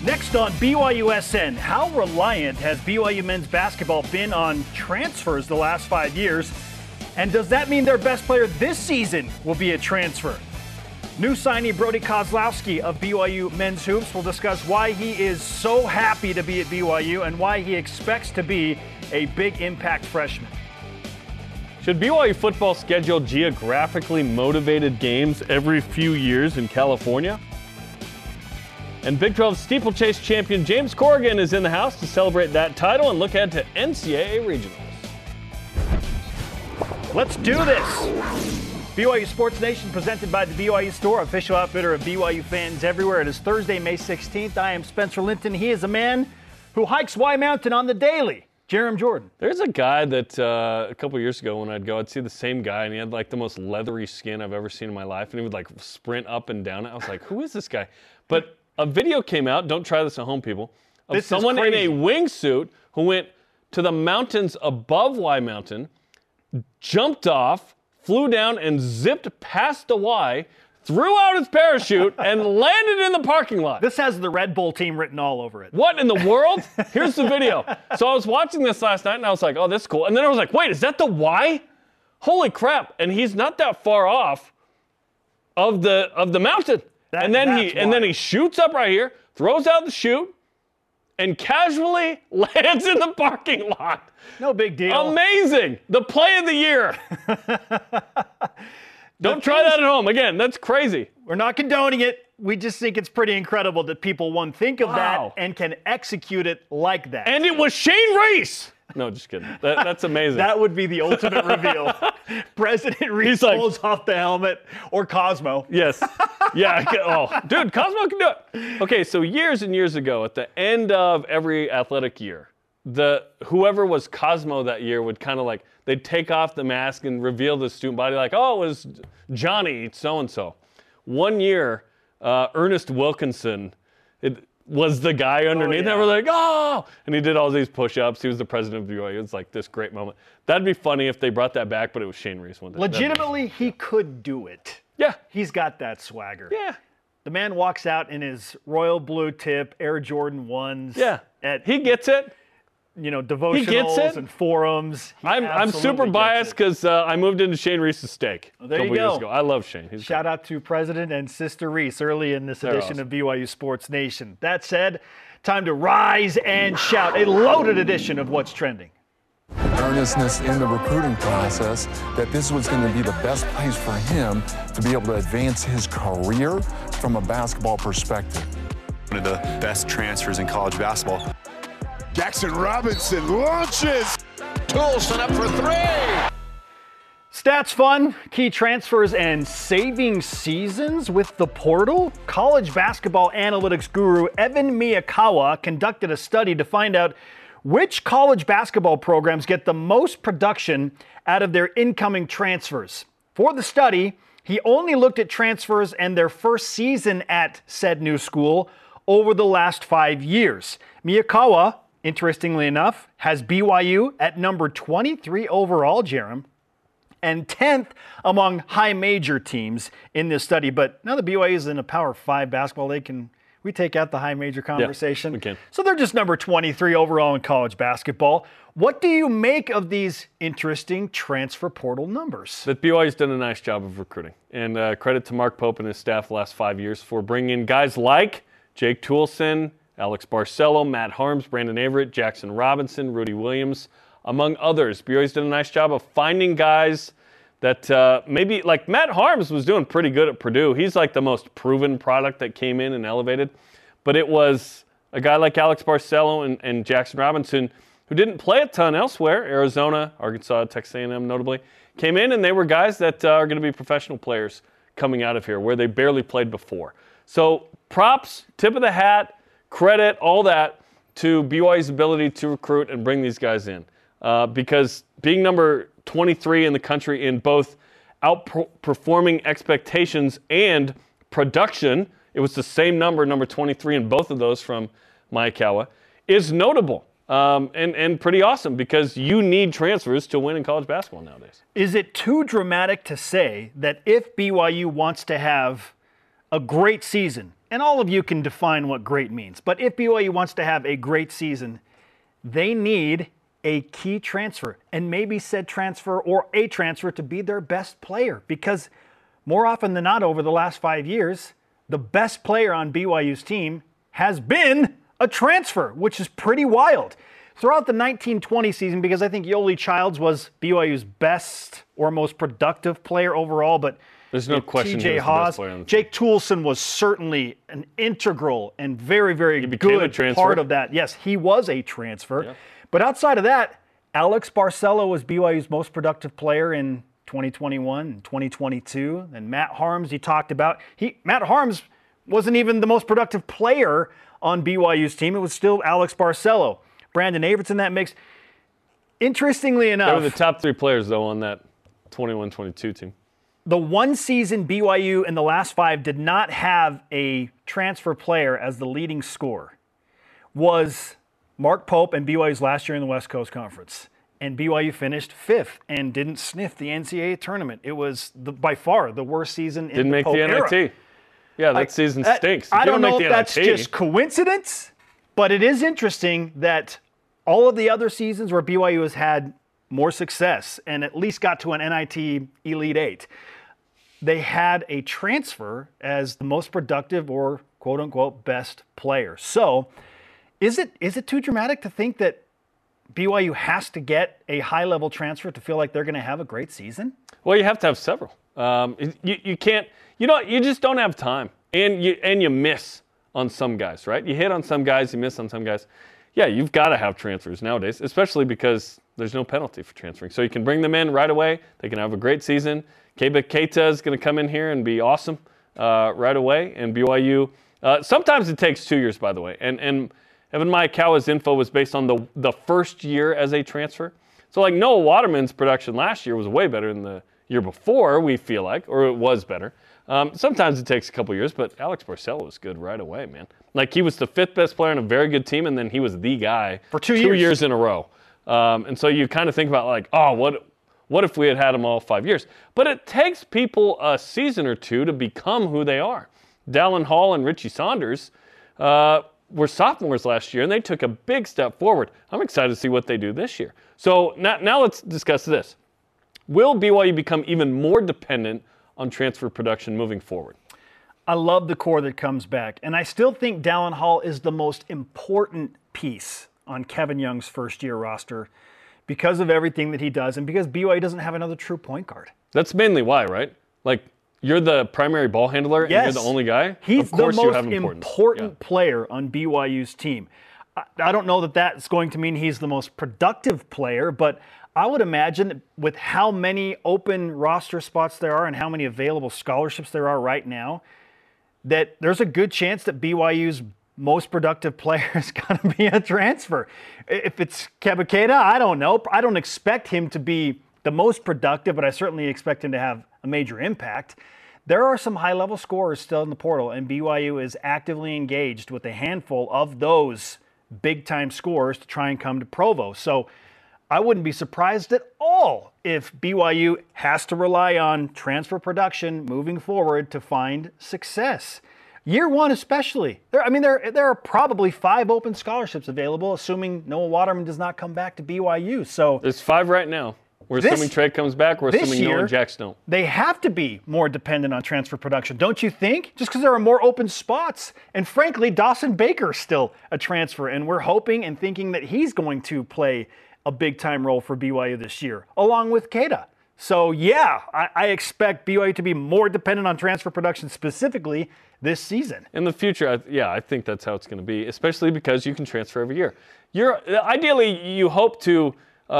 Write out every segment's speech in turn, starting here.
Next on BYUSN, how reliant has BYU men's basketball been on transfers the last 5 years? And does that mean their best player this season will be a transfer? New signee Brody Kozlowski of BYU Men's Hoops will discuss why he is so happy to be at BYU and why he expects to be a big impact freshman. Should BYU football schedule geographically motivated games every few years in California? And Big 12 steeplechase champion James Corrigan is in the house to celebrate that title and look ahead to NCAA regionals. Let's do this. BYU Sports Nation presented by the BYU Store, official outfitter of BYU fans everywhere. It is Thursday, May 16th. I am Spencer Linton. He is a man who hikes Y Mountain on the daily. Jerem Jordan. There's a guy that a couple years ago when I'd go, I'd see the same guy, and he had like the most leathery skin I've ever seen in my life, and he would like sprint up and down it. I was like, who is this guy? But a video came out, don't try this at home, people, of someone in a wingsuit who went to the mountains above Y Mountain, jumped off, flew down, and zipped past the Y, threw out his parachute, and landed in the parking lot. This has the Red Bull team written all over it. What in the world? Here's the video. So I was watching this last night, and I was like, oh, this is cool. And then I was like, wait, is that the Y? Holy crap. And he's not that far off of the mountain. And then he shoots up right here, throws out the chute, and casually lands in the parking lot. No big deal. Amazing. The play of the year. Don't try that at home. Again, that's crazy. We're not condoning it. We just think it's pretty incredible that people, one, think of that and can execute it like that. And it was Shane Reese. No, just kidding. That's amazing. That would be the ultimate reveal. President Reese pulls off the helmet, or Cosmo. Yes. Yeah. Oh, dude, Cosmo can do it. Okay, so years and years ago, at the end of every athletic year, whoever was Cosmo that year would kind of like, they'd take off the mask and reveal the student body like, oh, it was Johnny so-and-so. One year, Ernest Wilkinson was the guy underneath. And we're like, oh! And he did all these push-ups. He was the president of BYU. It was like this great moment. That'd be funny if they brought that back, but it was Shane Reese one day. Legitimately, he could do it. Yeah. He's got that swagger. Yeah. The man walks out in his royal blue tip Air Jordan 1s. Yeah. He gets it. Devotionals and forums. I'm super biased because I moved into Shane Reese's steak a couple years ago. I love Shane. Shout out to President and Sister Reese early in this edition of BYU Sports Nation. That said, time to rise and shout. A loaded edition of What's Trending. Earnestness in the recruiting process that this was going to be the best place for him to be able to advance his career from a basketball perspective. One of the best transfers in college basketball. Jackson Robinson launches. Toolson up for three. Stats fun, key transfers, and saving seasons with the portal. College basketball analytics guru Evan Miyakawa conducted a study to find out which college basketball programs get the most production out of their incoming transfers. For the study, he only looked at transfers and their first season at said new school over the last 5 years. Miyakawa, interestingly enough, has BYU at number 23 overall, Jerem, and 10th among high major teams in this study. But now that BYU is in a Power 5 basketball, we take out the high major conversation. Yeah, we can. So they're just number 23 overall in college basketball. What do you make of these interesting transfer portal numbers? That BYU's done a nice job of recruiting. And credit to Mark Pope and his staff the last 5 years for bringing in guys like Jake Toolson, Alex Barcelo, Matt Harms, Brandon Averett, Jackson Robinson, Rudy Williams, among others. BYU's done a nice job of finding guys that maybe, like Matt Harms was doing pretty good at Purdue. He's like the most proven product that came in and elevated. But it was a guy like Alex Barcelo and Jackson Robinson who didn't play a ton elsewhere. Arizona, Arkansas, Texas A&M notably, came in and they were guys that are going to be professional players coming out of here where they barely played before. So props, tip of the hat, credit, all that to BYU's ability to recruit and bring these guys in. Because being number 23 in the country in both outperforming expectations and production, it was the same number 23 in both of those from Miyakawa, is notable and pretty awesome because you need transfers to win in college basketball nowadays. Is it too dramatic to say that if BYU wants to have a great season and all of you can define what great means, but if BYU wants to have a great season, they need a key transfer, and maybe said transfer or a transfer to be their best player, because more often than not over the last 5 years, the best player on BYU's team has been a transfer, which is pretty wild. Throughout the 1920 season, because I think Yoli Childs was BYU's best or most productive player overall, but there's no question TJ he was the best player on the team. Jake Toolson was certainly an integral and very, very good part of that. Yes, he was a transfer. Yeah. But outside of that, Alex Barcelo was BYU's most productive player in 2021 and 2022. And Matt Harms, he talked about. Matt Harms wasn't even the most productive player on BYU's team. It was still Alex Barcelo. Brandon Averts in that mix. Interestingly enough, they were the top 3 players, though, on that 21-22 team. The one season BYU in the last 5 did not have a transfer player as the leading scorer was Mark Pope and BYU's last year in the West Coast Conference. And BYU finished 5th and didn't sniff the NCAA tournament. It was by far the worst season in the Pope era. Didn't make the NIT. Yeah, that season stinks. I don't know if that's just coincidence, but it is interesting that all of the other seasons where BYU has had more success and at least got to an NIT Elite 8, they had a transfer as the most productive or quote-unquote best player. So is it too dramatic to think that BYU has to get a high-level transfer to feel like they're going to have a great season? Well, you have to have several. You can't. You just don't have time, and you miss on some guys, right? You hit on some guys, you miss on some guys. Yeah, you've got to have transfers nowadays, especially because there's no penalty for transferring. So you can bring them in right away. They can have a great season. Keba Keita is going to come in here and be awesome right away. And BYU, sometimes it takes 2 years, by the way. And Evan Miyakawa's info was based on the first year as a transfer. So like Noah Waterman's production last year was way better than the year before, we feel like, or it was better. Sometimes it takes a couple years, but Alex Barcelo was good right away, man. Like he was the 5th best player on a very good team, and then he was the guy for 2 years in a row. And so you kind of think about like, oh, what if we had him all 5 years? But it takes people a season or two to become who they are. Dallin Hall and Richie Saunders were sophomores last year, and they took a big step forward. I'm excited to see what they do this year. So now let's discuss this. Will BYU become even more dependent on transfer production moving forward? I love the core that comes back, and I still think Dallin Hall is the most important piece on Kevin Young's first-year roster because of everything that he does and because BYU doesn't have another true point guard. That's mainly why, right? Like, you're the primary ball handler and you're the only guy? He's the most important player on BYU's team. I don't know that that's going to mean he's the most productive player, but I would imagine with how many open roster spots there are and how many available scholarships there are right now, that there's a good chance that BYU's most productive player is going to be a transfer. If it's Keba Keita, I don't know. I don't expect him to be the most productive, but I certainly expect him to have a major impact. There are some high-level scorers still in the portal, and BYU is actively engaged with a handful of those big-time scorers to try and come to Provo. So I wouldn't be surprised at all if BYU has to rely on transfer production moving forward to find success. Year one especially. There are probably 5 open scholarships available, assuming Noah Waterman does not come back to BYU. So there's 5 right now. We're assuming Trey comes back. We're assuming Noah and Jax don't. They have to be more dependent on transfer production, don't you think? Just because there are more open spots. And frankly, Dawson Baker is still a transfer, and we're hoping and thinking that he's going to play a big-time role for BYU this year, along with Keita. So, yeah, I expect BYU to be more dependent on transfer production specifically this season. In the future, I think that's how it's going to be, especially because you can transfer every year. Ideally, you hope to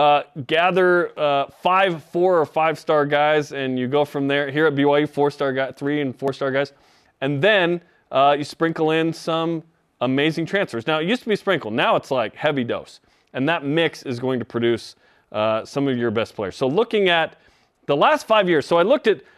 gather 5 4- or 5-star guys, and you go from there. Here at BYU, 4-star guy, 3- and 4-star guys, and then you sprinkle in some amazing transfers. Now, it used to be sprinkled. Now it's like heavy dose, and that mix is going to produce some of your best players. So looking at the last 5 years, so I looked at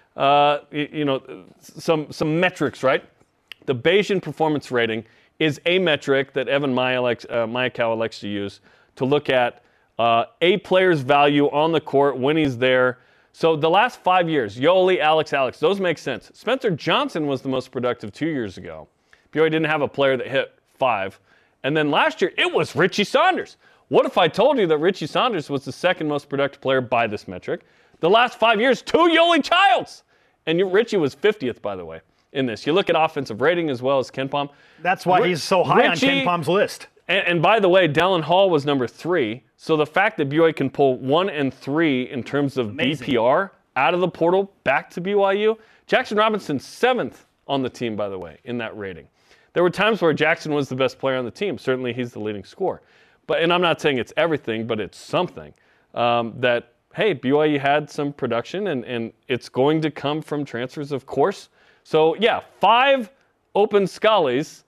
some metrics, right? The Bayesian performance rating is a metric that Evan Miyakawa likes to use to look at a player's value on the court when he's there. So the last 5 years, Yoli, Alex, those make sense. Spencer Johnson was the most productive 2 years ago. BYU didn't have a player that hit 5. And then last year, it was Richie Saunders. What if I told you that Richie Saunders was the second most productive player by this metric? The last 5 years, 2 Yoli Childs. And Richie was 50th, by the way, in this. You look at offensive rating as well as KenPom. That's why he's so high on KenPom's list. And by the way, Dallin Hall was number 3. So the fact that BYU can pull 1 and 3 in terms of BPR out of the portal back to BYU. Jackson Robinson, 7th on the team, by the way, in that rating. There were times where Jackson was the best player on the team. Certainly he's the leading scorer. And I'm not saying it's everything, but it's something that, hey, BYU had some production, and it's going to come from transfers, of course. So, yeah, 5 open Scullies.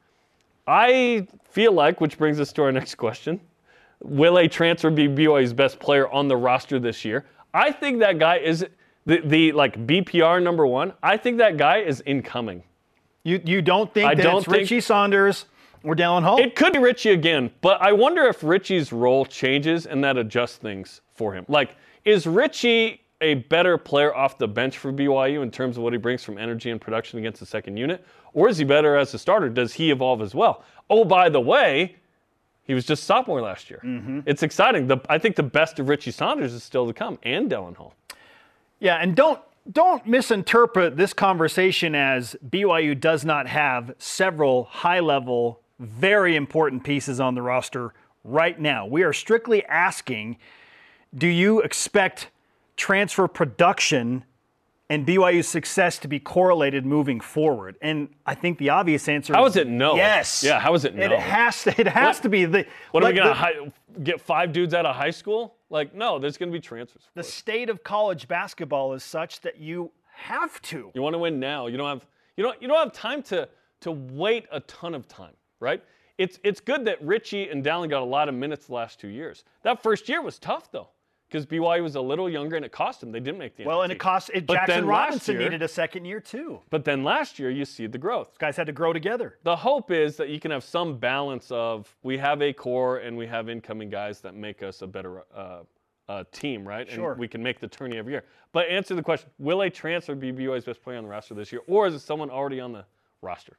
I feel like, which brings us to our next question, will a transfer be BYU's best player on the roster this year? I think that guy is the BPR number 1. I think that guy is incoming. You don't think it's Richie Saunders or Dallin Hall? It could be Richie again, but I wonder if Richie's role changes and that adjusts things for him. Like, is Richie a better player off the bench for BYU in terms of what he brings from energy and production against the second unit? Or is he better as a starter? Does he evolve as well? Oh, by the way, he was just sophomore last year. Mm-hmm. It's exciting. I think the best of Richie Saunders is still to come, and Dallin Hall. Yeah, and don't misinterpret this conversation as BYU does not have several high-level, very important pieces on the roster right now. We are strictly asking, do you expect transfer production and BYU's success to be correlated moving forward? And I think the obvious answer how is it no? Yes. Yeah, how is it no? It has to be. What are we going to get 5 dudes out of high school? Like, no, there's going to be transfers. The state of college basketball is such that you have to. You want to win now. You don't have time to wait a ton of time, right? It's good that Richie and Dallin got a lot of minutes the last 2 years. That first year was tough, though, because BYU was a little younger and it cost them. They didn't make the Well, and Jackson Robinson needed a second year, too. But then last year, you see the growth. These guys had to grow together. The hope is that you can have some balance of we have a core and we have incoming guys that make us a better team, right? Sure. And we can make the tourney every year. But answer the question, will a transfer be BYU's best player on the roster this year, or is it someone already on the roster?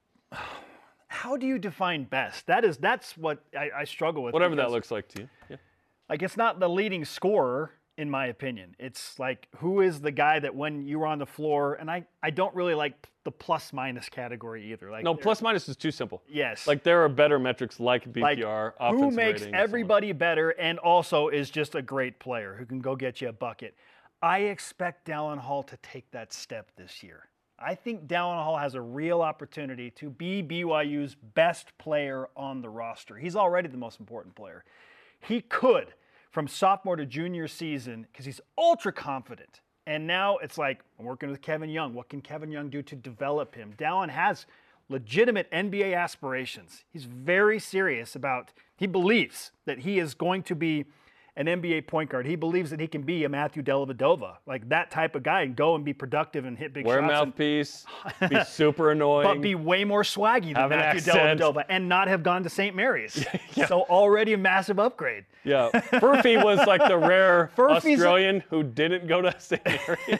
How do you define best? That's what I struggle with. Whatever that looks like to you. Yeah. Like, it's not the leading scorer, in my opinion. It's like, who is the guy that when you were on the floor, and I don't really like the plus-minus category either. Like, no, plus-minus is too simple. Yes. Like, there are better metrics like BPR, offensive who makes rating, everybody better and also is just a great player who can go get you a bucket. I expect Dallin Hall to take that step this year. I think Dallin Hall has a real opportunity to be BYU's best player on the roster. He's already the most important player. He could, from sophomore to junior season, because he's ultra confident. And now it's like, I'm working with Kevin Young. What can Kevin Young do to develop him? Dallin has legitimate NBA aspirations. He's very serious he believes that he is going to be an NBA point guard. He believes that he can be a Matthew Dellavedova, like that type of guy, and go and be productive and hit big Wear shots. Wear a mouthpiece, be super annoying. But be way more swaggy than Matthew Dellavedova and not have gone to St. Mary's. Yeah. So already a massive upgrade. Yeah. Furphy was like the rare Australian who didn't go to St. Mary's.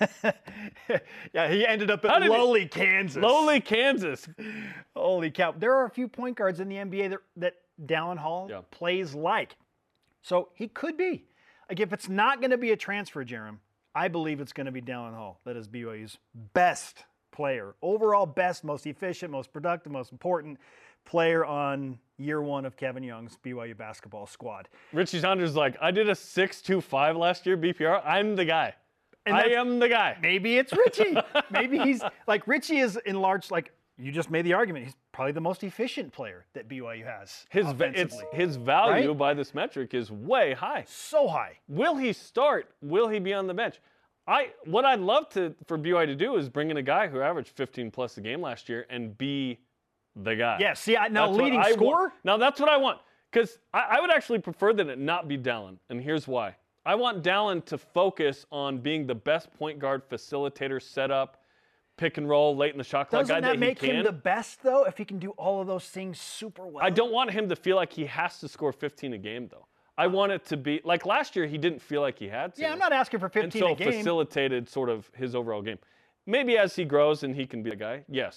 Yeah, he ended up at lowly Kansas. Lowly Kansas. Holy cow. There are a few point guards in the NBA that Dallin Hall plays like. So he could be. Like, if it's not going to be a transfer, Jerem, I believe it's going to be Dallin Hall that is BYU's best player. Overall best, most efficient, most productive, most important player on year 1 of Kevin Young's BYU basketball squad. Richie Saunders is like, I did a 6.25 last year BPR. I'm the guy. I am the guy. Maybe it's Richie. Maybe he's like, Richie is enlarged, like, you just made the argument. He's probably the most efficient player that BYU has. His value by this metric is way high. So high. Will he start? Will he be on the bench? What I'd love for BYU to do is bring in a guy who averaged 15 plus a game last year and be the guy. Yeah, see, now leading scorer? Now that's what I want. Because I would actually prefer that it not be Dallin, and here's why. I want Dallin to focus on being the best point guard facilitator, setup, pick and roll late in the shot clock guy that he can. Doesn't that make him the best, though, if he can do all of those things super well? I don't want him to feel like he has to score 15 a game, though. I want it to be, like last year, he didn't feel like he had to. Yeah, I'm not asking for 15 a game. And so facilitated sort of his overall game. Maybe as he grows and he can be the guy, yes.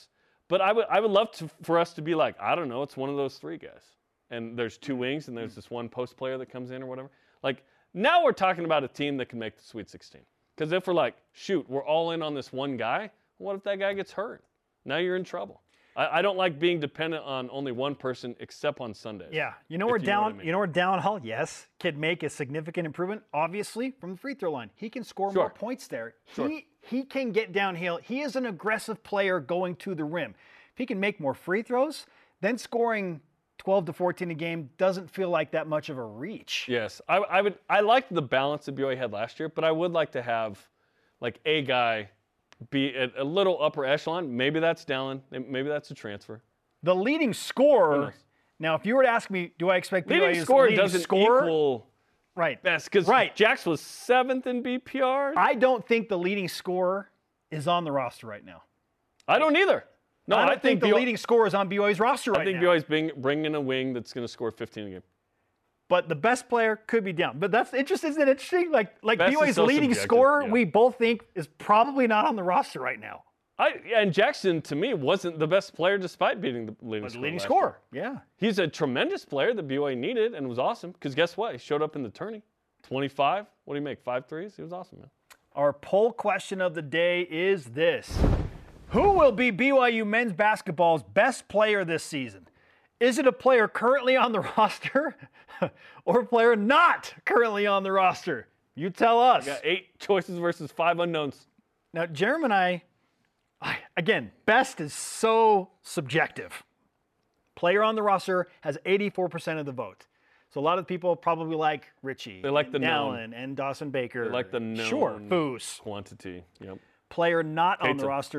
But I would love for us to be like, I don't know, it's one of those three guys. And there's two wings, and there's this one post player that comes in or whatever. Like, now we're talking about a team that can make the Sweet 16. Because if we're like, shoot, we're all in on this one guy, what if that guy gets hurt? Now you're in trouble. I don't like being dependent on only one person except on Sundays. Yeah. You know where Dallin Hall, yes, can make a significant improvement, obviously, from the free throw line. He can score more points there. Sure. He can get downhill. He is an aggressive player going to the rim. If he can make more free throws, then scoring 12 to 14 a game doesn't feel like that much of a reach. Yes. I liked the balance that BYU had last year, but I would like to have like a guy be a little upper echelon. Maybe that's Dallin. Maybe that's a transfer. The leading scorer. Now, if you were to ask me, do I expect BYU's scorer leading doesn't scorer? Equal right. best? Because Jax was 7th in BPR. I don't think the leading scorer is on the roster right now. I don't either. No, I don't think the leading scorer is on BYU's roster right now. I think BYU's bringing in a wing that's going to score 15 a game. But the best player could be down. But that's interesting. Isn't it interesting? Like BYU's so leading scorer, we both think is probably not on the roster right now. And Jackson, to me, wasn't the best player despite beating the leading scorer. Yeah. He's a tremendous player that BYU needed and was awesome. Because guess what? He showed up in the tourney. 25. What do you make? 5 threes? He was awesome, man. Our poll question of the day is this. Who will be BYU men's basketball's best player this season? Is it a player currently on the roster or a player not currently on the roster? You tell us. We got 8 choices versus 5 unknowns. Now, Jeremy and I, again, best is so subjective. Player on the roster has 84% of the vote. So a lot of people probably like Richie, they like the Allen, and Dawson Baker. They like the known Foose. Quantity. Yep. Player not on the roster,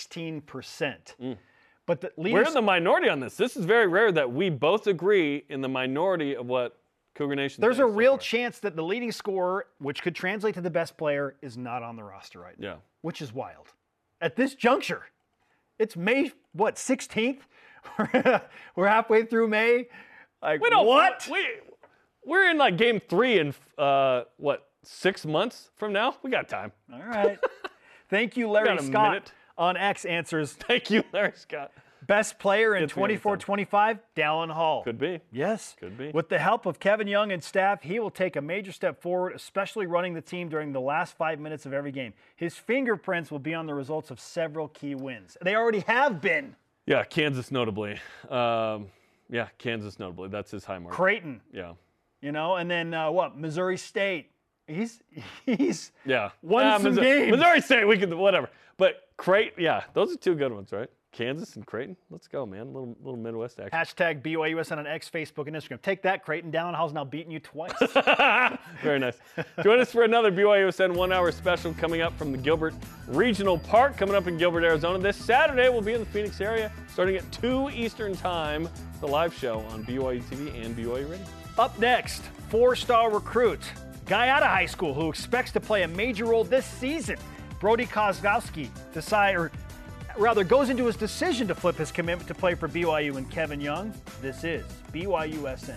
16%. But we're in the minority on this. This is very rare that we both agree in the minority of what Cougar Nation There's a real chance that the leading scorer, which could translate to the best player, is not on the roster right now. Yeah. Which is wild. At this juncture, it's May, 16th? We're halfway through May. Like, what? We're in like game 3 in, 6 months from now? We got time. All right. Thank you, Larry Scott on X Answers. Thank you, Larry Scott. Best player in 24-25, Dallin Hall. Could be. Yes. Could be. With the help of Kevin Young and staff, he will take a major step forward, especially running the team during the last 5 minutes of every game. His fingerprints will be on the results of several key wins. They already have been. Yeah, Kansas notably. Kansas notably. That's his high mark. Creighton. Yeah. You know, and then Missouri State. He's won some Missouri, games. Missouri State, we could whatever. But Creighton, those are 2 good ones, right? Kansas and Creighton. Let's go, man. Little Midwest action. Hashtag BYUSN on X, Facebook, and Instagram. Take that, Creighton. Dallin Hall's now beating you twice. Very nice. Join us for another BYUSN 1-hour special coming up from the Gilbert Regional Park, coming up in Gilbert, Arizona. This Saturday, we'll be in the Phoenix area, starting at 2 Eastern Time. The live show on BYU TV and BYU Radio. Up next, 4-star recruit, guy out of high school who expects to play a major role this season. Brody Kozlowski goes into his decision to flip his commitment to play for BYU and Kevin Young. This is BYUSN.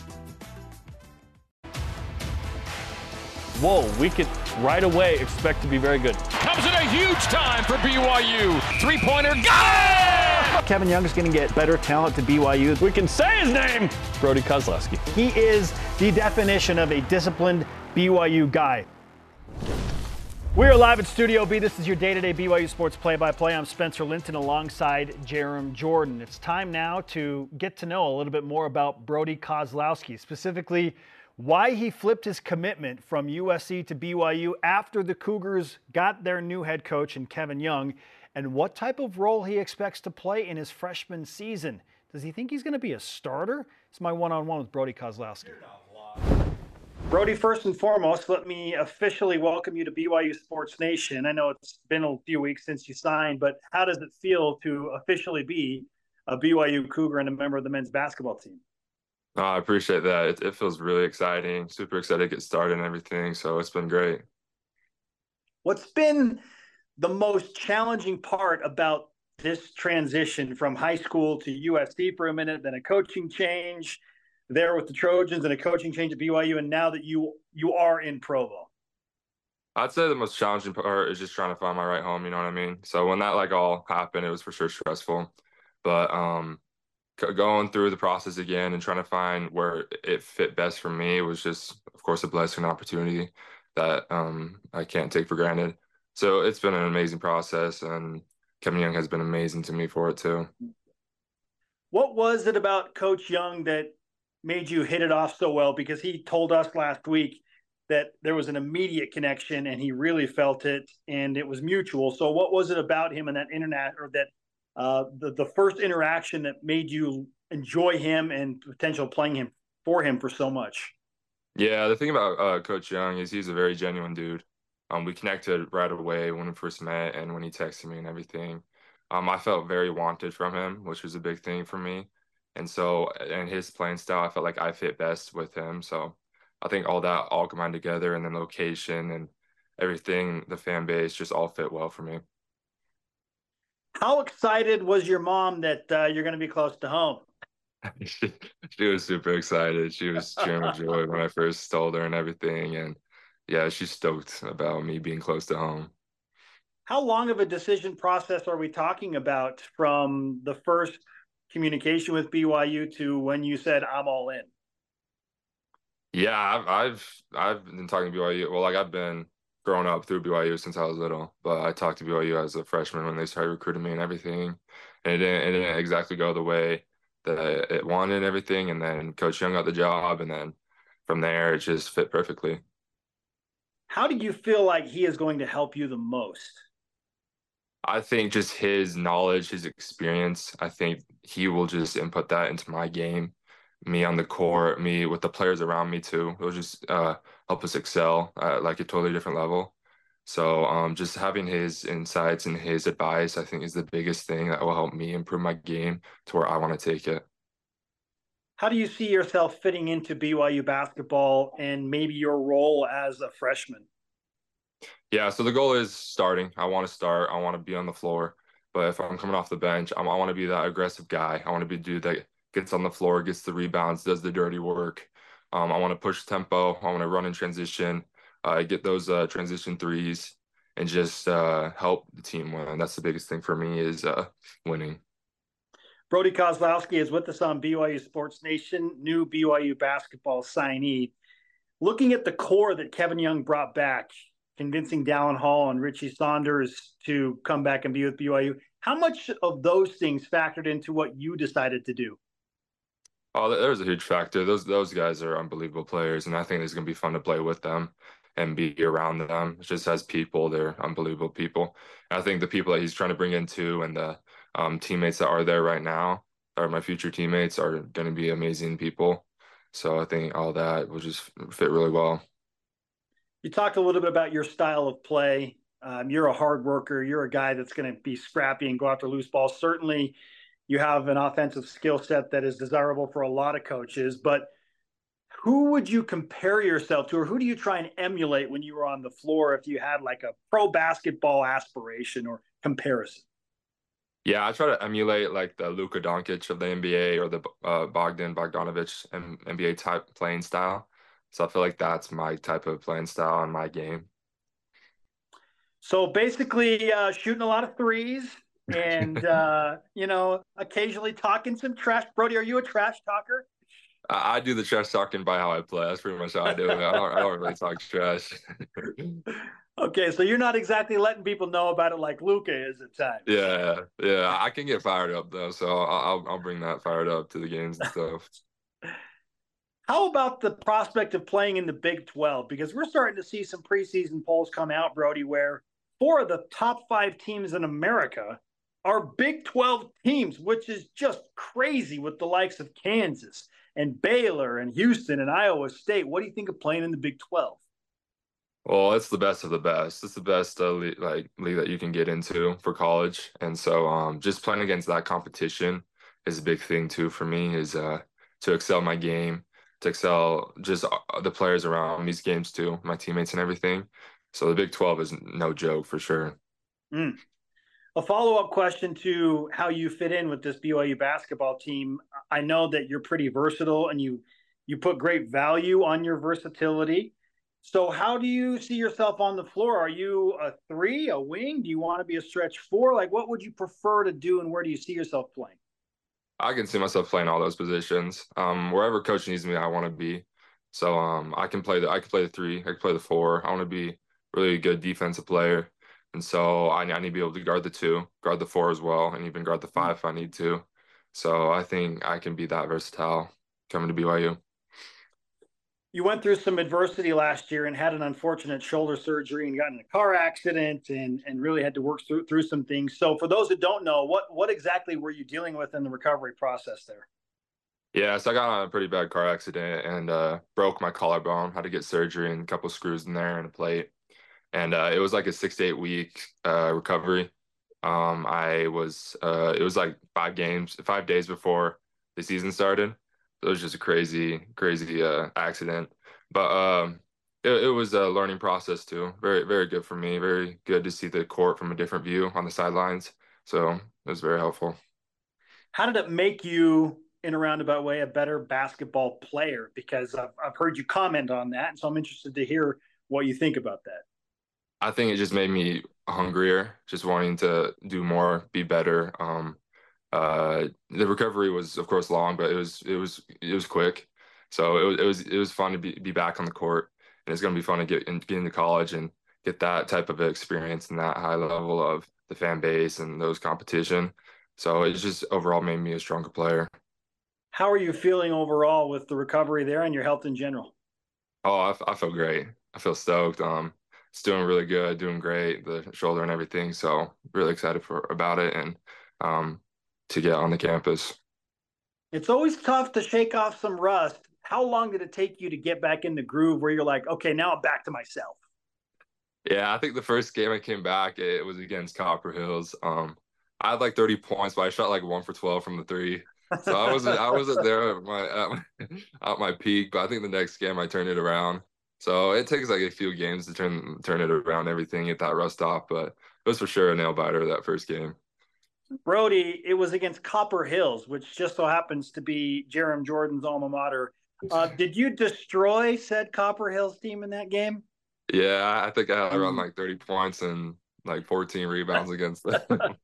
Whoa, we could right away expect to be very good. Comes at a huge time for BYU. 3-pointer, got it! Kevin Young is going to get better talent to BYU. We can say his name, Brody Kozlowski. He is the definition of a disciplined BYU guy. We are live at Studio B. This is your day-to-day BYU Sports play-by-play. I'm Spencer Linton alongside Jerem Jordan. It's time now to get to know a little bit more about Brody Kozlowski, specifically why he flipped his commitment from USC to BYU after the Cougars got their new head coach in Kevin Young, and what type of role he expects to play in his freshman season. Does he think he's going to be a starter? It's my one-on-one with Brody Kozlowski. Brody, first and foremost, let me officially welcome you to BYU Sports Nation. I know it's been a few weeks since you signed, but how does it feel to officially be a BYU Cougar and a member of the men's basketball team? I appreciate that. It feels really exciting. Super excited to get started and everything, so it's been great. What's been the most challenging part about this transition from high school to USC for a minute, then a coaching change there with the Trojans and a coaching change at BYU, and now that you are in Provo? I'd say the most challenging part is just trying to find my right home, you know what I mean? So when that like all happened, it was for sure stressful. But going through the process again and trying to find where it fit best for me was just, of course, a blessing and opportunity that I can't take for granted. So it's been an amazing process, and Kevin Young has been amazing to me for it too. What was it about Coach Young that made you hit it off so well? Because he told us last week that there was an immediate connection and he really felt it and it was mutual. So what was it about him and that internet or that the first interaction that made you enjoy him and potential playing him for so much? Yeah, the thing about Coach Young is he's a very genuine dude. We connected right away when we first met and when he texted me and everything. I felt very wanted from him, which was a big thing for me. And so, and his playing style, I felt like I fit best with him. So I think all that all combined together and then location and everything, the fan base just all fit well for me. How excited was your mom that you're going to be close to home? She, she was super excited. She was cheering with joy when I first told her and everything. And yeah, she's stoked about me being close to home. How long of a decision process are we talking about from the first communication with BYU to when you said I'm all in? Yeah, I've been talking to BYU. Well, like I've been growing up through BYU since I was little, but I talked to BYU as a freshman when they started recruiting me and everything. And it didn't exactly go the way that it wanted and everything. And then Coach Young got the job, and then from there it just fit perfectly. How do you feel like he is going to help you the most? I think just his knowledge, his experience, I think he will just input that into my game, me on the court, me with the players around me too. It'll just help us excel at like a totally different level. So just having his insights and his advice, I think, is the biggest thing that will help me improve my game to where I want to take it. How do you see yourself fitting into BYU basketball and maybe your role as a freshman? Yeah, so the goal is starting. I want to start. I want to be on the floor. But if I'm coming off the bench, I want to be that aggressive guy. I want to be a dude that gets on the floor, gets the rebounds, does the dirty work. I want to push tempo. I want to run in transition, get those transition threes, and just help the team win. That's the biggest thing for me is winning. Brody Kozlowski is with us on BYU Sports Nation, new BYU basketball signee. Looking at the core that Kevin Young brought back, convincing Dallin Hall and Richie Saunders to come back and be with BYU, how much of those things factored into what you decided to do? Oh, there's a huge factor. Those guys are unbelievable players, and I think it's gonna be fun to play with them and be around them. Just as people, they're unbelievable people. And I think the people that he's trying to bring in too, and the teammates that are there right now, or my future teammates, are going to be amazing people. So I think all that will just fit really well. You talked a little bit about your style of play. You're a hard worker. You're a guy that's going to be scrappy and go after loose balls. Certainly, you have an offensive skill set that is desirable for a lot of coaches. But who would you compare yourself to, or who do you try and emulate when you were on the floor if you had like a pro basketball aspiration or comparison? Yeah, I try to emulate like the Luka Doncic of the NBA or the Bogdan Bogdanovic NBA type playing style. So I feel like that's my type of playing style and my game. So basically, shooting a lot of threes and occasionally talking some trash. Brody, are you a trash talker? I do the trash talking by how I play. That's pretty much how I do it. I don't really talk trash. Okay, so you're not exactly letting people know about it like Luka is at times. Yeah. I can get fired up though, so I'll bring that fired up to the games and stuff. How about the prospect of playing in the Big 12? Because we're starting to see some preseason polls come out, Brody, where 4 of the top 5 teams in America are Big 12 teams, which is just crazy with the likes of Kansas and Baylor and Houston and Iowa State. What do you think of playing in the Big 12? Well, it's the best of the best. It's the best league that you can get into for college, and so just playing against that competition is a big thing too for me. Is to excel my game, to excel just the players around these games too, my teammates and everything. So the Big 12 is no joke for sure. Mm. A follow-up question to how you fit in with this BYU basketball team. I know that you're pretty versatile and you put great value on your versatility. So how do you see yourself on the floor? Are you a three, a wing? Do you want to be a stretch four? Like, what would you prefer to do, and where do you see yourself playing? I can see myself playing all those positions. Wherever coach needs me, I want to be. So I can play the three, I can play the four. I want to be a really good defensive player. And so I need to be able to guard the two, guard the four as well, and even guard the five if I need to. So I think I can be that versatile coming to BYU. You went through some adversity last year and had an unfortunate shoulder surgery and got in a car accident and really had to work through some things. So for those that don't know, what exactly were you dealing with in the recovery process there? Yeah, so I got on a pretty bad car accident and broke my collarbone. Had to get surgery and a couple screws in there and a plate. And it was like a 6 to 8 week recovery. It was like 5 days before the season started. So it was just a crazy accident. But it was a learning process too. Very, very good for me. Very good to see the court from a different view on the sidelines. So it was very helpful. How did it make you, in a roundabout way, a better basketball player? Because I've heard you comment on that, and so I'm interested to hear what you think about that. I think it just made me hungrier, just wanting to do more, be better. The recovery was, of course, long, but it was quick. So it was fun to be back on the court, and it's going to be fun to get into college and get that type of experience and that high level of the fan base and those competition. So it just overall made me a stronger player. How are you feeling overall with the recovery there and your health in general? Oh, I feel great. I feel stoked. It's doing really good, doing great, the shoulder and everything. So really excited about it and to get on the campus. It's always tough to shake off some rust. How long did it take you to get back in the groove where you're like, okay, now I'm back to myself? Yeah, I think the first game I came back, it was against Copper Hills. I had like 30 points, but I shot like 1 for 12 from the three. So I wasn't there at my peak, but I think the next game I turned it around. So it takes like a few games to turn it around, everything, get that rust off. But it was for sure a nail biter that first game. Brody, it was against Copper Hills, which just so happens to be Jerem Jordan's alma mater. Did you destroy said Copper Hills team in that game? Yeah, I think I had around like 30 points and like 14 rebounds against them.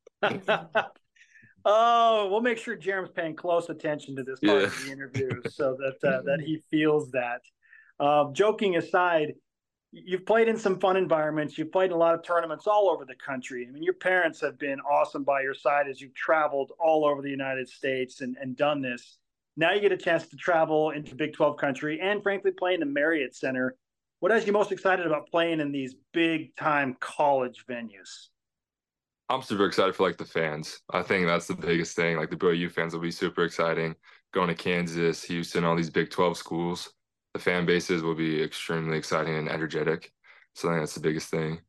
Oh, we'll make sure Jerem's paying close attention to this part of the interview so that he feels that. Joking aside, you've played in some fun environments. You've played in a lot of tournaments all over the country. I mean, your parents have been awesome by your side as you've traveled all over the United States and done this. Now you get a chance to travel into Big 12 country and, frankly, play in the Marriott Center. What has you most excited about playing in these big-time college venues? I'm super excited for like the fans. I think that's the biggest thing. Like the BYU fans will be super exciting. Going to Kansas, Houston, all these Big 12 schools, the fan bases will be extremely exciting and energetic. So I think that's the biggest thing.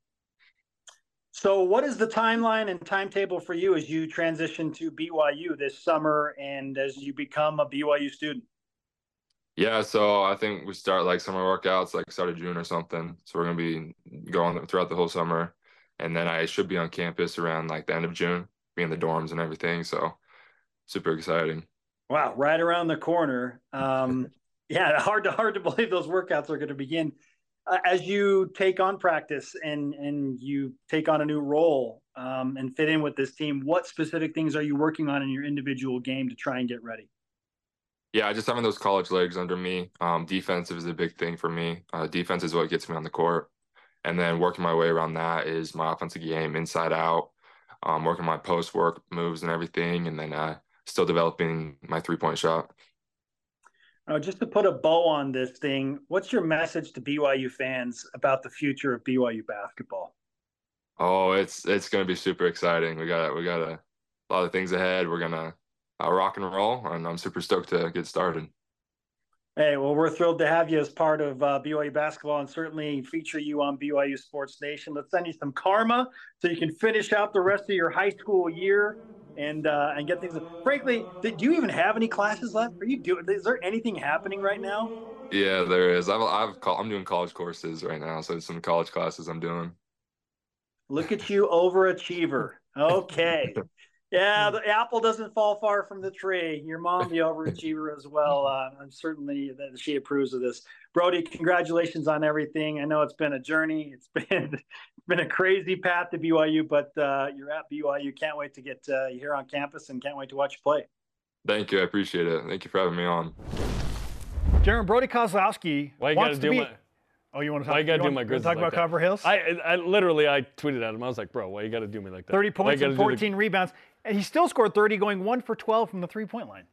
So what is the timeline and timetable for you as you transition to BYU this summer and as you become a BYU student? Yeah, so I think we start like summer workouts like start of June or something. So we're going to be going throughout the whole summer. And then I should be on campus around like the end of June, be in the dorms and everything. So super exciting. Wow, right around the corner. Yeah, hard to believe those workouts are going to begin. As you take on practice and you take on a new role and fit in with this team, what specific things are you working on in your individual game to try and get ready? Yeah, just having those college legs under me. Defensive is a big thing for me. Defense is what gets me on the court. And then working my way around that is my offensive game inside out, working my post work moves and everything, and then still developing my three-point shot. Just to put a bow on this thing, what's your message to BYU fans about the future of BYU basketball? Oh, it's going to be super exciting. We got a lot of things ahead. We're gonna rock and roll, and I'm super stoked to get started. Hey, well, we're thrilled to have you as part of BYU basketball and certainly feature you on BYU Sports Nation. Let's send you some karma so you can finish out the rest of your high school year and get things. Frankly, do you even have any classes left? Is there anything happening right now? Yeah, there is. I'm doing college courses right now, so it's some college classes I'm doing. Look at you, overachiever. Okay. Yeah, the apple doesn't fall far from the tree. Your mom, the overachiever as well. I'm certainly that she approves of this. Brody, congratulations on everything. I know it's been a journey. It's been a crazy path to BYU, but you're at BYU. Can't wait to get you here on campus and can't wait to watch you play. Thank you. I appreciate it. Thank you for having me on. Jarom, Brody Kozlowski wants to be. Oh, you want to talk? Why you got to do my Grizzlies? Talk about Carver Hills. I literally tweeted at him. I was like, bro, why you got to do me like that? 30 points and 14 rebounds, and he still scored 30, going 1 for 12 from the 3-point line.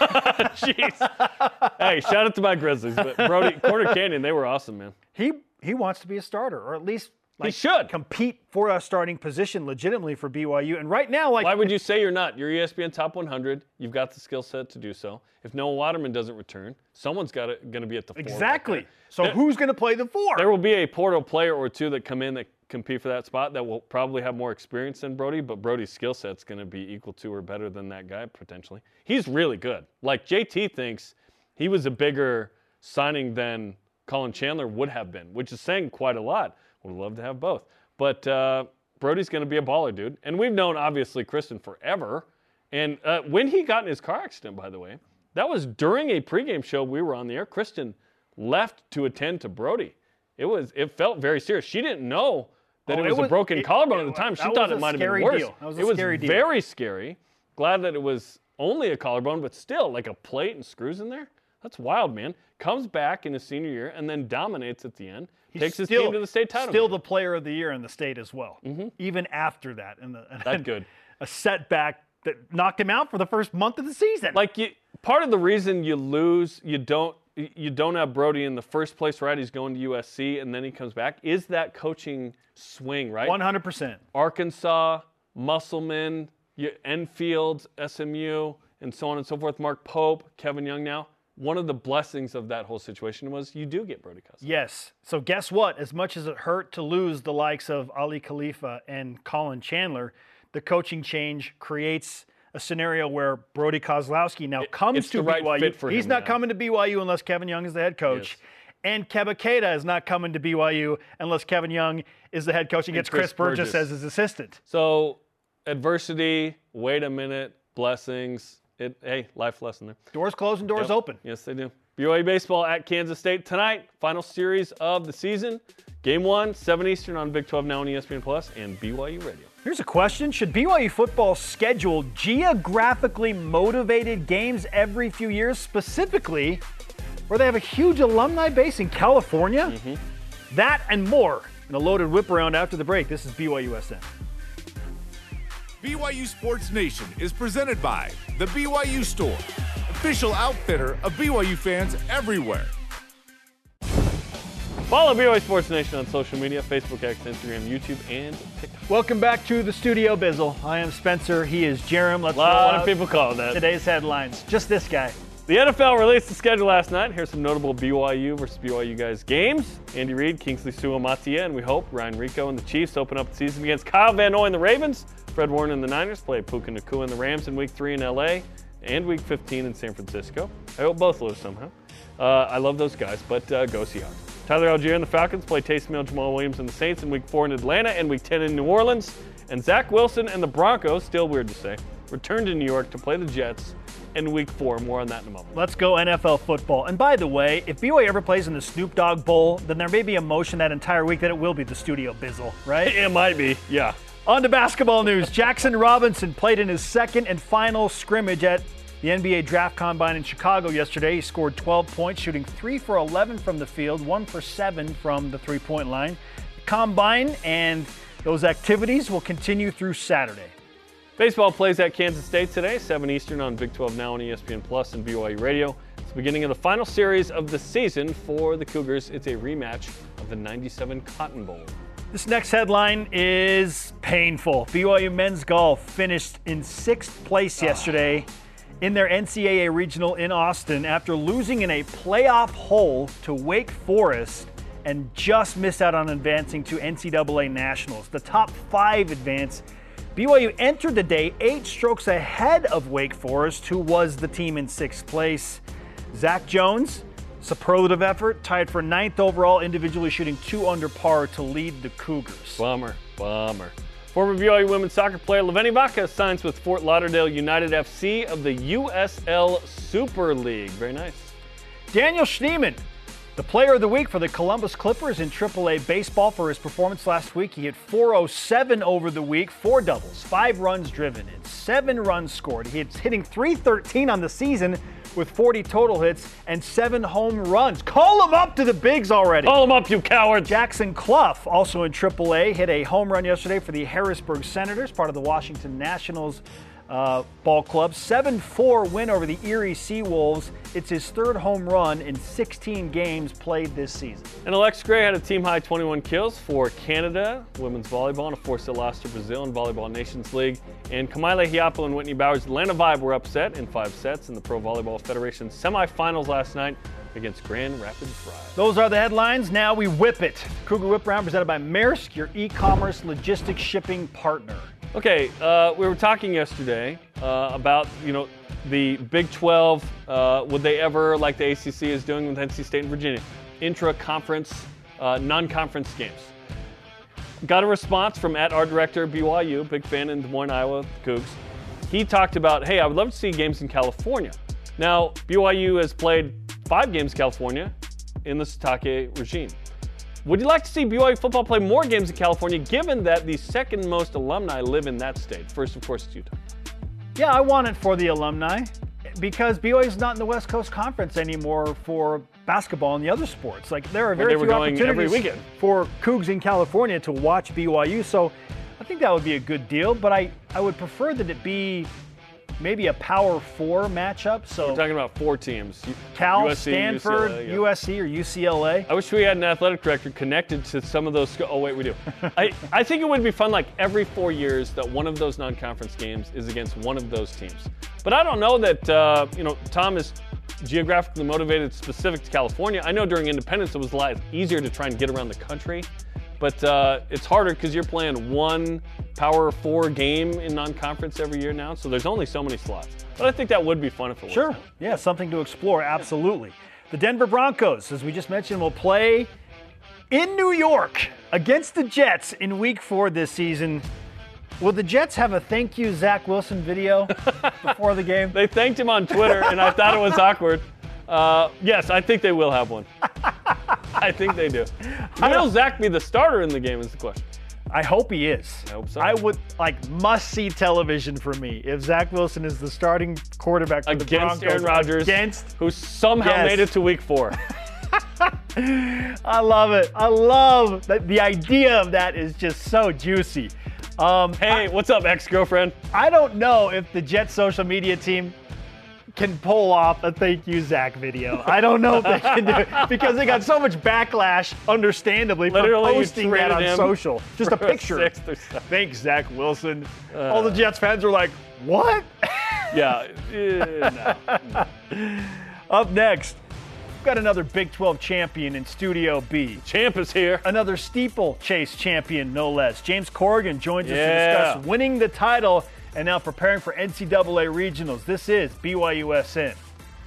Jeez. Hey, shout out to my Grizzlies, but Brody, Corner Canyon, they were awesome, man. He wants to be a starter, or at least he should compete for a starting position legitimately for BYU. And right now, why would you say you're not? You're ESPN top 100. You've got the skill set to do so. If Noah Waterman doesn't return, someone's going to be at the 4. Exactly. So who's going to play the 4? There will be a portal player or two that come in that compete for that spot that will probably have more experience than Brody, but Brody's skill set's going to be equal to or better than that guy potentially. He's really good. Like JT thinks he was a bigger signing than Colin Chandler would have been, which is saying quite a lot. Would love to have both. But Brody's going to be a baller, dude. And we've known, obviously, Kristen forever. And when he got in his car accident, by the way, that was during a pregame show we were on the air. Kristen left to attend to Brody. It felt very serious. She didn't know that it was a broken collarbone at the time. She thought it might have been worse. That was a scary deal. Very scary. Glad that it was only a collarbone, but still, like a plate and screws in there. That's wild, man. Comes back in his senior year and then dominates at the end. Takes his team to the state title. Still the player of the year in the state as well, even after that. That's good. A setback that knocked him out for the first month of the season. Part of the reason you lose, you don't have Brody in the first place, right? He's going to USC, and then he comes back. Is that coaching swing, right? 100%. Arkansas, Musselman, Enfield, SMU, and so on and so forth. Mark Pope, Kevin Young now. One of the blessings of that whole situation was you do get Brody Cousins. Yes. So guess what? As much as it hurt to lose the likes of Ali Khalifa and Colin Chandler, the coaching change creates a scenario where Brody Kozlowski now comes to BYU. He's not coming to BYU unless Kevin Young is the head coach. Yes. And Keba Keita is not coming to BYU unless Kevin Young is the head coach and gets Chris Burgess as his assistant. So adversity, wait a minute, blessings. Hey, life lesson there. Doors closed and doors open. Yes, they do. BYU baseball at Kansas State tonight. Final series of the season. Game 1, 7 Eastern on Big 12 Now on ESPN Plus and BYU Radio. Here's a question. Should BYU football schedule geographically motivated games every few years, specifically where they have a huge alumni base in California? That and more in a loaded whip around after the break. This is BYUSN. BYU Sports Nation is presented by The BYU Store, official outfitter of BYU fans everywhere. Follow BYU Sports Nation on social media, Facebook, X, Instagram, YouTube, and TikTok. Welcome back to the Studio Bizzle. I am Spencer. He is Jarom. Let's a lot of people call that. Today's headlines. Just this guy. The NFL released the schedule last night. Here's some notable BYU versus BYU guys games. Andy Reid, Kingsley Suamataia, and we hope Ryan Rico and the Chiefs open up the season against Kyle Van Noy and the Ravens. Fred Warner and the Niners play Puka Nacua and the Rams in Week 3 in LA and Week 15 in San Francisco. I hope both lose somehow. I love those guys, but go Seahawks. Tyler Algier and the Falcons play Taysom Hill, Jamal Williams and the Saints in Week 4 in Atlanta and Week 10 in New Orleans. And Zach Wilson and the Broncos, still weird to say, return to New York to play the Jets in Week 4. More on that in a moment. Let's go NFL football. And by the way, if BYU ever plays in the Snoop Dogg Bowl, then there may be a motion that entire week that it will be the Studio Bizzle, right? It might be, yeah. On to basketball news. Jackson Robinson played in his second and final scrimmage at the NBA Draft Combine in Chicago yesterday. He scored 12 points, shooting 3 for 11 from the field, 1 for 7 from the three-point line. The Combine and those activities will continue through Saturday. Baseball plays at Kansas State today, 7 Eastern on Big 12 Now on ESPN Plus and BYU Radio. It's the beginning of the final series of the season for the Cougars. It's a rematch of the '97 Cotton Bowl. This next headline is painful. BYU men's golf finished in 6th place yesterday in their NCAA regional in Austin after losing in a playoff hole to Wake Forest and just missed out on advancing to NCAA Nationals. The top 5 advance. BYU entered the day 8 strokes ahead of Wake Forest, who was the team in 6th place. Zach Jones, superlative effort, tied for 9th overall, individually shooting 2 under par to lead the Cougars. Bummer. Former BYU women's soccer player Leveni Vaca signs with Fort Lauderdale United FC of the USL Super League. Very nice. Daniel Schneemann, the player of the week for the Columbus Clippers in AAA baseball for his performance last week. He hit .407 over the week, 4 doubles, 5 runs driven, and 7 runs scored. He's hitting .313 on the season with 40 total hits and 7 home runs. Call him up to the bigs already. Call him up, you coward. Jackson Clough, also in AAA, hit a home run yesterday for the Harrisburg Senators, part of the Washington Nationals ball club. 7-4 win over the Erie Seawolves. It's his 3rd home run in 16 games played this season. And Alex Gray had a team-high 21 kills for Canada women's volleyball in a 4-set loss to Brazil in Volleyball Nations League. And Kamaile Hiapo and Whitney Bowers' Atlanta Vibe were upset in 5 sets in the Pro Volleyball Federation semifinals last night against Grand Rapids Rise. Those are the headlines. Now we whip it. Cougar Whip Round presented by Maersk, your e-commerce logistics shipping partner. Okay, we were talking yesterday about, the Big 12, would they ever, like the ACC is doing with NC State and Virginia, intra-conference, non-conference games. Got a response from @our director BYU, big fan in Des Moines, Iowa, Cougs. He talked about, hey, I would love to see games in California. Now, BYU has played 5 games in California in the Satake regime. Would you like to see BYU football play more games in California, given that the second most alumni live in that state? First, of course, it's Utah. Yeah, I want it for the alumni because BYU is not in the West Coast Conference anymore for basketball and the other sports. Like, there are very few opportunities for Cougs in California to watch BYU, so I think that would be a good deal, but I would prefer that it be maybe a Power 4 matchup. So we're talking about 4 teams. Cal, USC, Stanford, UCLA, yeah. USC, or UCLA. I wish we had an athletic director connected to some of those. Oh, wait, we do. I think it would be fun, like, every 4 years that one of those non-conference games is against one of those teams. But I don't know that, Tom is geographically motivated specific to California. I know during independence it was a lot easier to try and get around the country. But it's harder because you're playing one Power 4 game in non-conference every year now, so there's only so many slots. But I think that would be fun if it was. Sure, yeah, something to explore, absolutely. The Denver Broncos, as we just mentioned, will play in New York against the Jets in Week 4 this season. Will the Jets have a thank you Zach Wilson video before the game? They thanked him on Twitter, and I thought it was awkward. Yes, I think they will have one. I think they do. Will Zach be the starter in the game is the question. I hope he is. I hope so. I would, must-see television for me if Zach Wilson is the starting quarterback for the Broncos. Against Aaron Rodgers, who somehow made it to Week 4. I love it. I love that. The idea of that is just so juicy. Hey, what's up, ex-girlfriend? I don't know if the Jets social media team can pull off a thank you Zach video. I don't know if they can do it because they got so much backlash, understandly, for posting that on social. Just a picture. Thanks, Zach Wilson. All the Jets fans are like, what? Yeah. No. Up next, we've got another Big 12 champion in Studio B. Champ is here. Another steeplechase champion, no less. James Corrigan joins us to discuss winning the title and now preparing for NCAA regionals. This is BYUSN.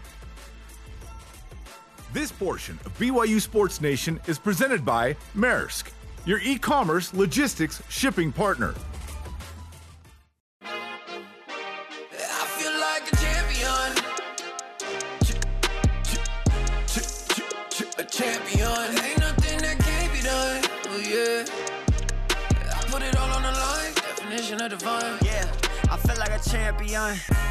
This portion of BYU Sports Nation is presented by Maersk, your e-commerce logistics shipping partner. I feel like a champion. A champion. Ain't nothing that can't be done. Oh yeah. I put it all on the line. Definition of divine. Yeah. I feel like a champion.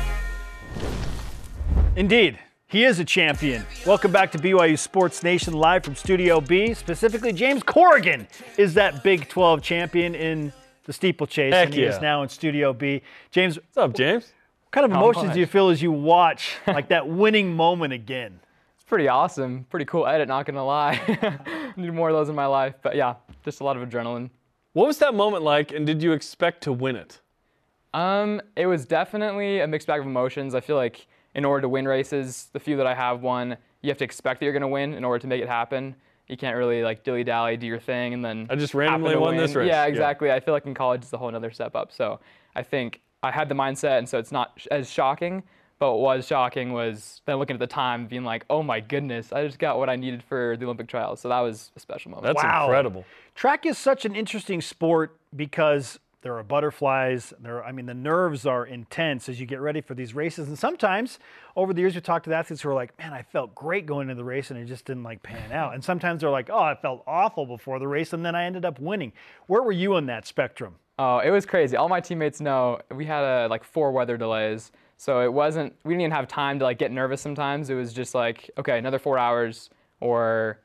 Indeed, he is a champion. Welcome back to BYU Sports Nation live from Studio B. Specifically, James Corrigan is that Big 12 champion in the steeplechase, and he is now in Studio B. James, what's up, James? What kind of emotions do you feel as you watch that winning moment again? It's pretty awesome. Pretty cool edit, not gonna lie. Need more of those in my life, but yeah, just a lot of adrenaline. What was that moment like, and did you expect to win it? It was definitely a mixed bag of emotions. I feel like in order to win races, the few that I have won, you have to expect that you're going to win in order to make it happen. You can't really dilly-dally, do your thing, and then I just randomly won this race. Yeah, exactly. Yeah. I feel like in college it's a whole other step up. So I think I had the mindset, and so it's not as shocking. But what was shocking was then looking at the time, being like, oh my goodness, I just got what I needed for the Olympic trials. So that was a special moment. That's incredible. Track is such an interesting sport because there are butterflies. The nerves are intense as you get ready for these races. And sometimes over the years, we talked to athletes who are like, man, I felt great going into the race and it just didn't pan out. And sometimes they're like, oh, I felt awful before the race and then I ended up winning. Where were you on that spectrum? Oh, it was crazy. All my teammates know we had 4 weather delays. So we didn't even have time to get nervous sometimes. It was just okay, another 4 hours, or,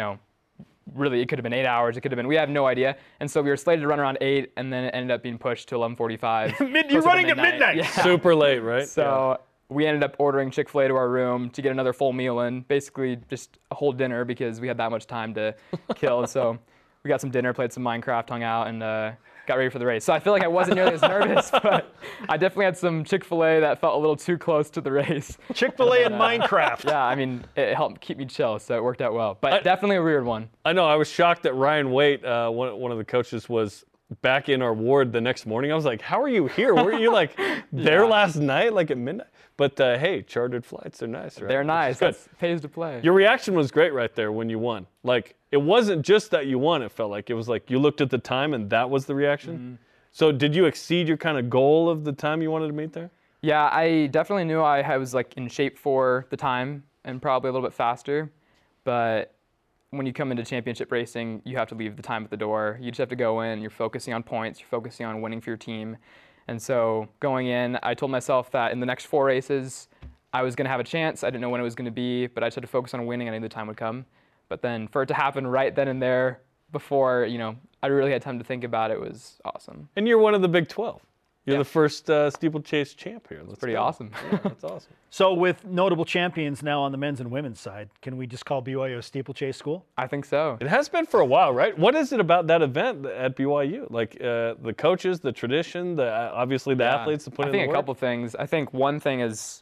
really it could have been 8 hours. It could have been, we have no idea. And so we were slated to run around 8, and then it ended up being pushed to 11:45. You're running at midnight. Yeah. Super late, right? So we ended up ordering Chick-fil-A to our room to get another full meal in, basically just a whole dinner because we had that much time to kill. So we got some dinner, played some Minecraft, hung out, and got ready for the race. So I feel like I wasn't nearly as nervous, but I definitely had some Chick-fil-A that felt a little too close to the race. Chick-fil-A and Minecraft. Yeah, it helped keep me chill, so it worked out well. But definitely a weird one. I know. I was shocked that Ryan Waite, one of the coaches, was back in our ward the next morning. I was like, how are you here? Were you there last night, at midnight? But hey, chartered flights are nice, right? They're nice. It pays to play. Your reaction was great right there when you won. It wasn't just that you won. It felt like it was you looked at the time and that was the reaction. Mm-hmm. So did you exceed your kind of goal of the time you wanted to meet there? Yeah, I definitely knew I was in shape for the time and probably a little bit faster. But when you come into championship racing, you have to leave the time at the door. You just have to go in. You're focusing on points. You're focusing on winning for your team. And so going in, I told myself that in the next 4 races, I was going to have a chance. I didn't know when it was going to be, but I just had to focus on winning, and I knew the time would come. But then for it to happen right then and there before, I really had time to think about it, was awesome. And you're one of the Big 12. You're the first steeplechase champ here. That's pretty awesome. Yeah, that's awesome. So with notable champions now on the men's and women's side, can we just call BYU a steeplechase school? I think so. It has been for a while, right? What is it about that event at BYU? The coaches, the tradition, obviously the athletes that put in the work? I think a couple things. I think one thing is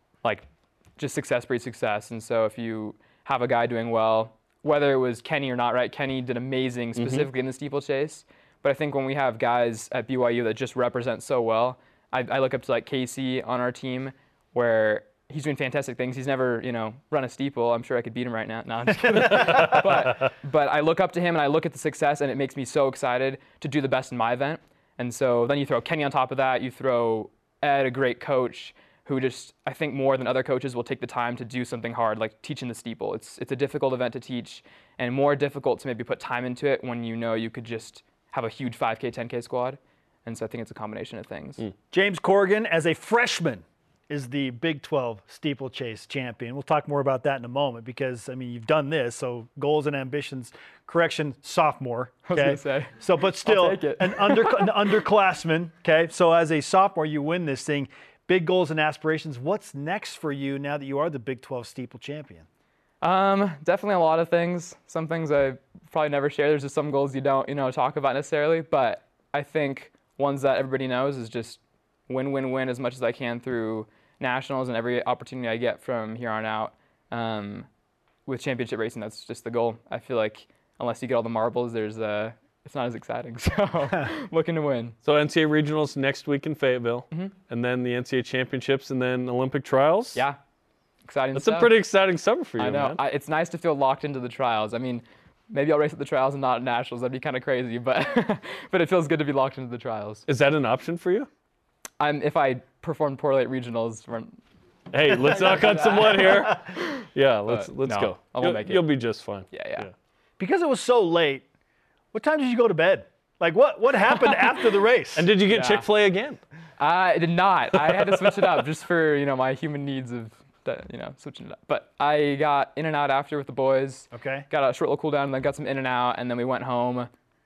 just success breeds success. And so if you have a guy doing well, whether it was Kenny or not, right? Kenny did amazing specifically in the steeplechase. But I think when we have guys at BYU that just represent so well, I look up to Casey on our team, where he's doing fantastic things. He's never, run a steeple. I'm sure I could beat him right now. No, I'm just kidding. But I look up to him and I look at the success, and it makes me so excited to do the best in my event. And so then you throw Kenny on top of that. You throw Ed, a great coach, who just, I think more than other coaches, will take the time to do something hard, like teaching the steeple. It's a difficult event to teach, and more difficult to maybe put time into it when you could just have a huge 5K, 10K squad. And so I think it's a combination of things. James Corrigan, as a freshman, is the Big 12 steeplechase champion. We'll talk more about that in a moment because, you've done this, so goals and ambitions. Correction, sophomore. Okay? I was going to say. So, but still, an underclassman. Okay, so as a sophomore, you win this thing. Big goals and aspirations. What's next for you now that you are the Big 12 steeple champion? Definitely a lot of things. Some things I probably never share. There's just some goals you don't, talk about necessarily. But I think ones that everybody knows is just win as much as I can through nationals and every opportunity I get from here on out. With championship racing, that's just the goal. I feel like unless you get all the marbles, it's not as exciting. So looking to win. So NCAA regionals next week in Fayetteville, and then the NCAA championships, and then Olympic trials. Yeah. Exciting That's stuff. a pretty exciting summer for you, I know. man. It's nice to feel locked into the trials. Maybe I'll race at the trials and not at nationals. That'd be kind of crazy, but but it feels good to be locked into the trials. Is that an option for you? If I perform poorly at regionals. Hey, let's knock on some wood here. Yeah, let's go. I won't make it. You'll be just fine. Yeah. Because it was so late, what time did you go to bed? What happened after the race? And did you get Chick-fil-A again? I did not. I had to switch it up just for my human needs of switching it up. But I got in and out after with the boys. Okay. Got a short little cool down, and then got some in and out, and then we went home.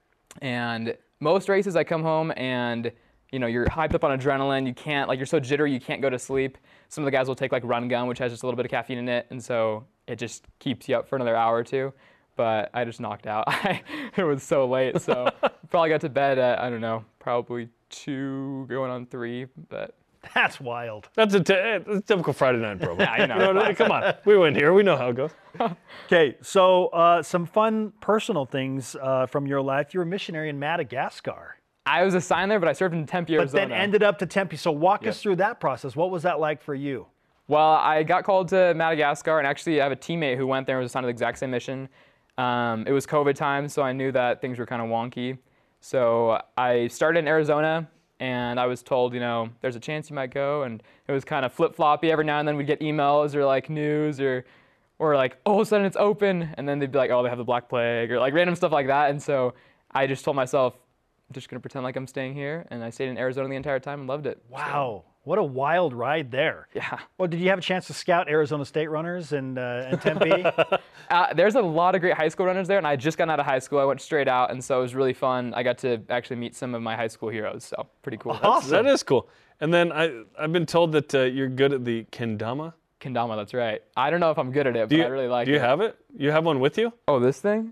And most races I come home and you're hyped up on adrenaline. You can't, you're so jittery, you can't go to sleep. Some of the guys will take Run Gun, which has just a little bit of caffeine in it, and so it just keeps you up for another hour or two. But I just knocked out. It was so late, so probably got to bed at, probably 2 going on 3, but. That's wild. That's a typical Friday night program. Yeah, I know. Come on. We went here. We know how it goes. Okay, so some fun personal things from your life. You were a missionary in Madagascar. I was assigned there, but I served in Tempe, Arizona. But then ended up to Tempe. So walk us through that process. What was that like for you? Well, I got called to Madagascar, and actually I have a teammate who went there and was assigned to the exact same mission. It was COVID time, so I knew that things were kind of wonky. So I started in Arizona, and I was told, there's a chance you might go, and it was kind of flip-floppy. Every now and then we'd get emails or like news or like, all of a sudden it's open, and then they'd be like, oh, they have the Black Plague, or like random stuff like that. And so I just told myself, I'm just going to pretend like I'm staying here, and I stayed in Arizona the entire time and loved it. Wow. What a wild ride there. Yeah. Well, did you have a chance to scout Arizona State runners in Tempe? There's a lot of great high school runners there, and I just got out of high school. I went straight out, and so it was really fun. I got to actually meet some of my high school heroes, so pretty cool. Awesome. That is cool. And then I've been told that you're good at the kendama. Kendama, that's right. I don't know if I'm good at it, but I really like it. Do you have it? You have one with you? Oh, this thing?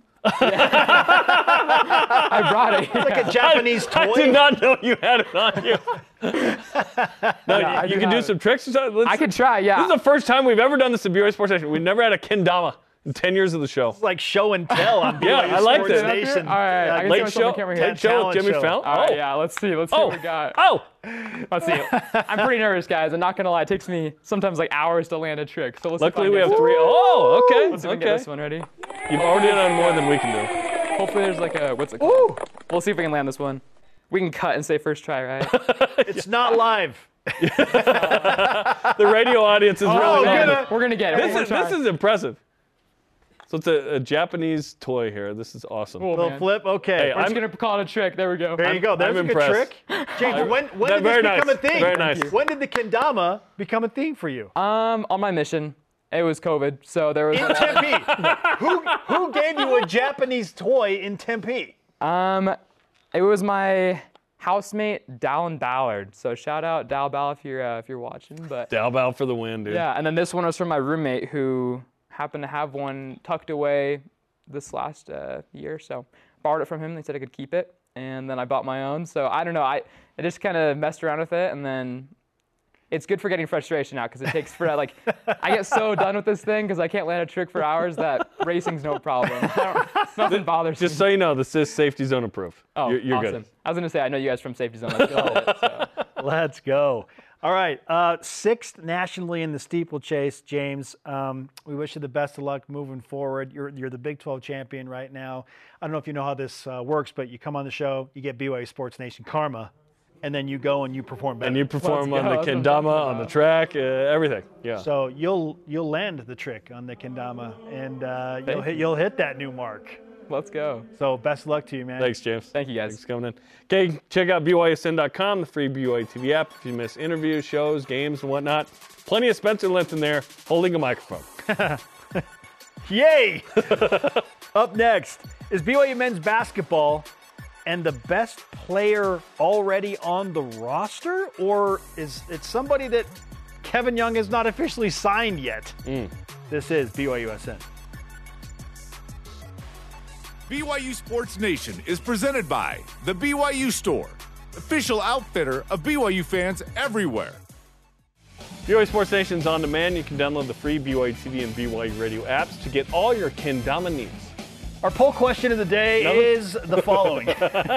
I brought it. It's like a Japanese toy. I did not know you had it on you. You can do some tricks or something? I could try, yeah. This is the first time we've ever done this at BYU Sports Nation. We've never had a kendama in 10 years of the show. It's like show and tell on BYU Yeah, I liked Sports it. Nation. All right, I can Late see myself on camera here. Late show with Jimmy show. Fallon. All right, yeah, let's see what we got. Let's see. I'm pretty nervous, guys. I'm not gonna lie. It takes me sometimes like hours to land a trick. So let's Luckily, see if I we can have get 3. Oh, okay. Let's see if we can get this one ready. You've already done more than we can do. Hopefully, there's like a what's it called? We'll see if we can land this one. We can cut and say first try, right? It's not live. The radio audience is really good. We're gonna get it. This is impressive. So it's a Japanese toy here. This is awesome. Cool, Little man. flip. Okay. Hey, We're just gonna call it a trick. There we go. There you go. There's I'm a good impressed. trick. James, when did Very this become nice. a thing? Very nice. When did the kendama become a thing for you? On my mission, it was COVID, so there was. In Tempe. Who gave you a Japanese toy in Tempe? It was my housemate Dallin Ballard. So shout out Dal Ball if you're watching. But Dalbow for the win, dude. yeah, and then this one was from my roommate who happened to have one tucked away this last year. So borrowed it from him. They said I could keep it, and then I bought my own. So I don't know. I just kind of messed around with it, and then. It's good for getting frustration out because it takes for I get so done with this thing because I can't land a trick for hours that racing's no problem. Nothing bothers me. Just so you know, this is safety zone approved. Oh, you're awesome. good. I was gonna say I know you guys from Safety Zone. I feel it, so. Let's go. All right, 6th nationally in the steeplechase, James. We wish you the best of luck moving forward. You're the Big 12 champion right now. I don't know if you know how this works, but you come on the show, you get BYU Sports Nation karma. And then you go and you perform better. And you perform on the That's what I'm kendama, talking on the track, everything. Yeah. So you'll land the trick on the kendama, and you'll hit that new mark. Let's go. So best of luck to you, man. Thanks, James. Thank you, guys. Thanks for coming in. Okay, check out BYUSN.com, the free BYU TV app. If you miss interviews, shows, games, and whatnot, plenty of Spencer Linton there holding a microphone. Yay! Up next, is BYU men's basketball and the best player already on the roster? Or is it somebody that Kevin Young has not officially signed yet? This is BYUSN. BYU Sports Nation is presented by The BYU Store, official outfitter of BYU fans everywhere. BYU Sports Nation's on demand. You can download the free BYU TV and BYU Radio apps to get all your kendama needs. Our poll question of the day is the following.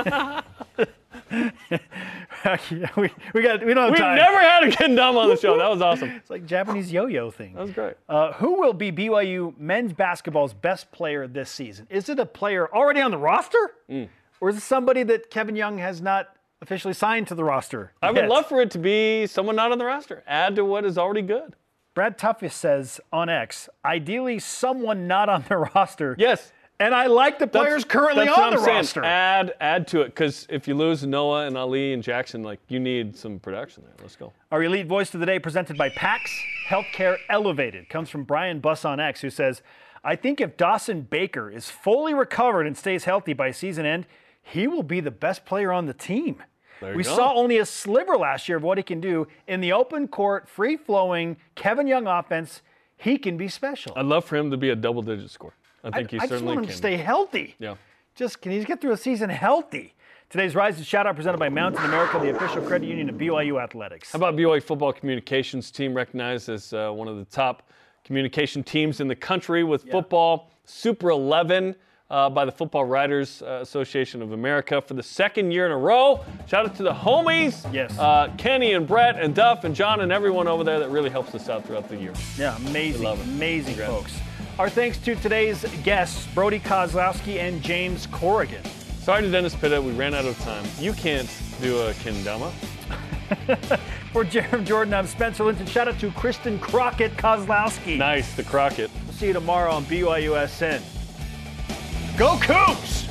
we don't have We've time. never had a kendama on the show. That was awesome. It's like Japanese yo-yo thing. That was great. Who will be BYU men's basketball's best player this season? Is it a player already on the roster? Or is it somebody that Kevin Young has not officially signed to the roster? I would yet? love for it to be someone not on the roster. Add to what is already good. Brad Tuffus says on X, ideally someone not on the roster. Yes. And I like the players currently that's on what the I'm roster. saying. Add to it, because if you lose Noah and Ali and Jackson, you need some production there. Let's go. Our elite voice of the day, presented by PAX Healthcare Elevated, comes from Brian Buss on X, who says, I think if Dawson Baker is fully recovered and stays healthy by season end, he will be the best player on the team. We saw only a sliver last year of what he can do in the open court, free-flowing Kevin Young offense. He can be special. I'd love for him to be a double-digit scorer. I think he I just certainly want him can. to stay healthy. Yeah. Can he get through a season healthy? Today's Rise and Shout Out presented by Mountain America, the official credit union of BYU Athletics. How about BYU football communications team, recognized as one of the top communication teams in the country with football, Super 11 by the Football Writers Association of America for the second year in a row. Shout out to the homies, Kenny and Brett and Duff and John and everyone over there that really helps us out throughout the year. Yeah, amazing folks. Congrats. Our thanks to today's guests, Brody Kozlowski and James Corrigan. Sorry to Dennis Pitta, we ran out of time. You can't do a kendama. For Jerem Jordan, I'm Spencer Linton. Shout out to Kristen Crockett Kozlowski. Nice, the Crockett. We'll see you tomorrow on BYUSN. Go Cougs!